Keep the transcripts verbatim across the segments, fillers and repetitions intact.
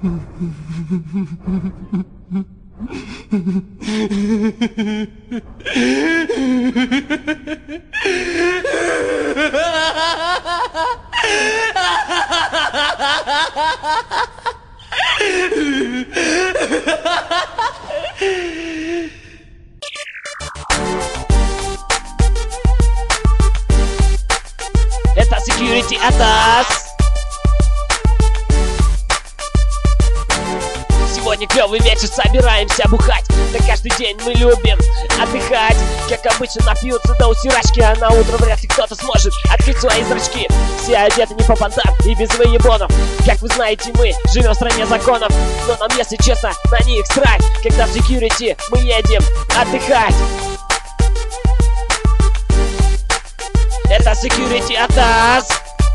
Это security от нас. Сегодня клёвый вечер, собираемся бухать. Да каждый день мы любим отдыхать. Как обычно напьются до утирачки, а на утро вряд ли кто-то сможет открыть свои зрачки. Все одеты не по понтам и без выебонов. Как вы знаете, мы живем в стране законов. Но нам, если честно, на них срать. Когда в security мы едем отдыхать. Это security от нас.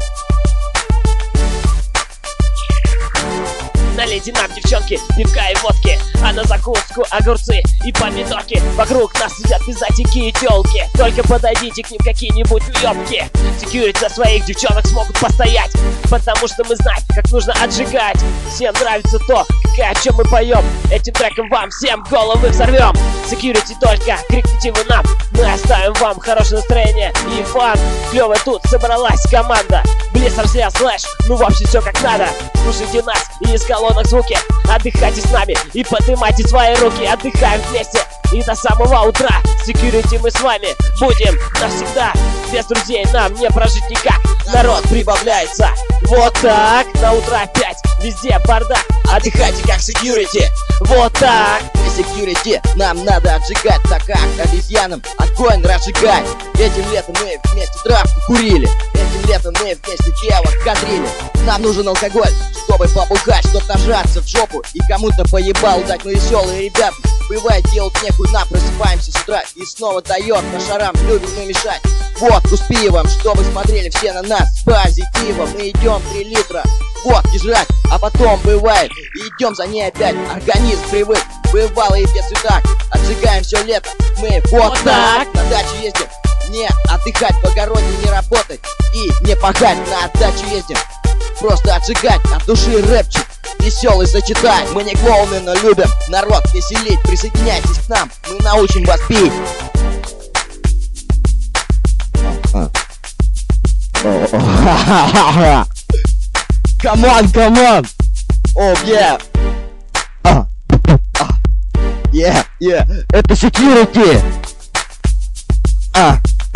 Налейте нам, девчонки, пивка и водки, а на закуску огурцы и помидорки. Вокруг нас сидят пиздатики и тёлки. Только подойдите к ним какие-нибудь уёбки. Секьюрити за своих девчонок смогут постоять, потому что мы знаем, как нужно отжигать. Всем нравится то, как, о чем мы поем. Этим треком вам всем головы взорвем. Секьюрити, только крикните вы нам, мы оставим вам хорошее настроение и фан. Клёвая тут собралась команда. Блиссер, слэш, ну вообще все как надо. Слушайте нас и из колонок звуки. Отдыхайте с нами и поднимайте свои руки. Отдыхаем вместе и до самого утра. Security мы с вами будем навсегда. Без друзей нам не прожить никак. Народ прибавляется вот так. На утро опять везде бардак. Отдыхайте как security. Вот так. Мы security, нам надо отжигать. Так как обезьянам огонь разжигать. Этим летом мы вместе травку курили. Этим летом мы вместе девок кадрили. Нам нужен алкоголь, чтобы побухать, чтоб нажаться в жопу и кому-то поебал дать. Мы веселые ребята, бывает делать нехуй, нам просыпаемся с утра и снова дает по шарам, любим мы мешать. Водку с пивом, чтобы смотрели все на нас с позитивом. Мы идем три литра водки жрать, а потом бывает и идем за ней опять. Организм привык, бывало и без так. Отжигаем все лето, мы вот, вот так. так На дачу ездим, не отдыхать, в огороде не работать и не пахать. На дачу ездим, просто отжигать, от души рэпчик веселый зачитай. Мы не клоуны, но любим народ веселить. Присоединяйтесь к нам, мы научим вас пить. Come on, come on. Oh yeah. uh, uh, Yeah, yeah. Это security. А.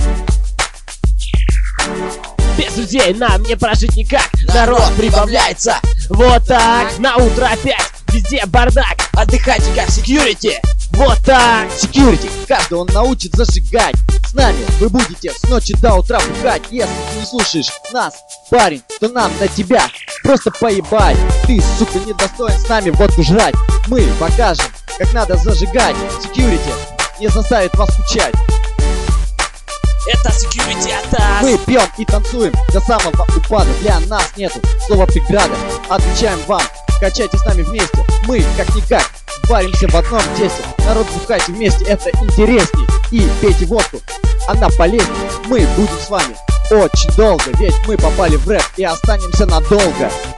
Без людей нам не прожить никак. Народ прибавляется вот так. На утро опять везде бардак. Отдыхайте как security. Вот так. Security, каждого он научит зажигать. С нами вы будете с ночи до утра бухать. Если ты не слушаешь нас, парень, то нам на тебя просто поебать. Ты, сука, недостоин с нами водку жрать. Мы покажем, как надо зажигать. Security не заставит вас скучать. Это security от нас. Мы пьем и танцуем до самого упада. Для нас нету слова преграды. Отвечаем вам, качайте с нами вместе. Мы как-никак варимся в одном тесте. Народ, бухайте вместе, это интересней. И пейте водку, она полезней. Мы будем с вами очень долго, ведь мы попали в рэп и останемся надолго.